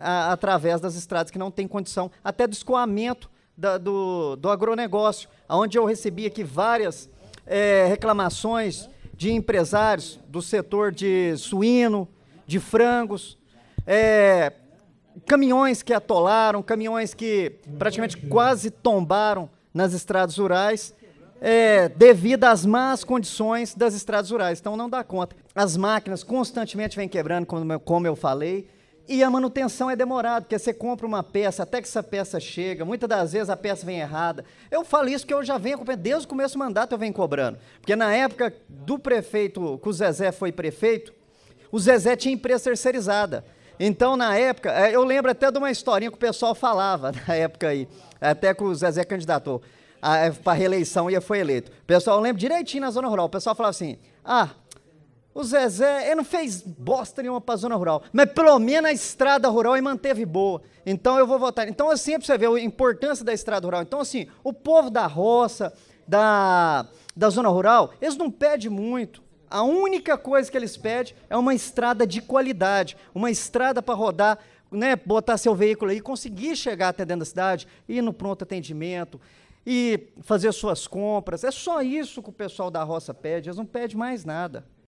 através das estradas que não têm condição, até do escoamento do agronegócio, onde eu recebi aqui várias reclamações de empresários do setor de suíno, de frangos, caminhões que atolaram, caminhões que praticamente quase tombaram nas estradas rurais, devido às más condições das estradas rurais. Então não dá conta. As máquinas constantemente vêm quebrando, como eu falei, e a manutenção é demorada, porque você compra uma peça, até que essa peça chega, muitas das vezes a peça vem errada. Eu falo isso porque eu já venho acompanhando, desde o começo do mandato eu venho cobrando. Porque na época do prefeito, que o Zezé foi prefeito, o Zezé tinha empresa terceirizada. Então, na época, eu lembro até de uma historinha que o pessoal falava, na época aí, até que o Zezé candidatou para a reeleição e foi eleito. O pessoal, eu lembro direitinho na zona rural, o pessoal falava assim, o Zezé, ele não fez bosta nenhuma para a zona rural, mas pelo menos a estrada rural ele manteve boa, então eu vou votar. Então, assim, para você ver a importância da estrada rural. Então, assim, o povo da roça, da zona rural, eles não pedem muito. A única coisa que eles pedem é uma estrada de qualidade, uma estrada para rodar, né, botar seu veículo aí e conseguir chegar até dentro da cidade, ir no pronto atendimento e fazer suas compras. É só isso que o pessoal da roça pede, eles não pedem mais nada.